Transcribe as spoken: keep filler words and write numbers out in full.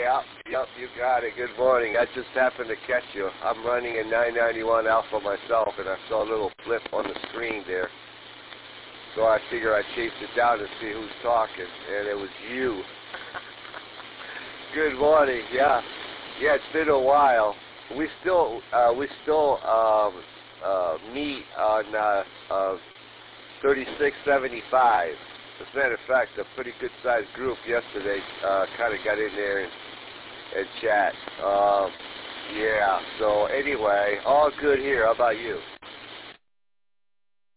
Yep, yep, you got it. Good morning. I just happened to catch you. I'm running a nine ninety-one Alpha myself, and I saw a little flip on the screen there. So I figure I'd chase it down to see who's talking, and it was you. Good morning. Yeah, yeah. It's been a while. We still, uh, we still um, uh, meet on uh, uh, thirty-six seventy-five. As a matter of fact, a pretty good-sized group yesterday uh, kind of got in there and, and chat. Um, yeah. So anyway, all good here. How about you?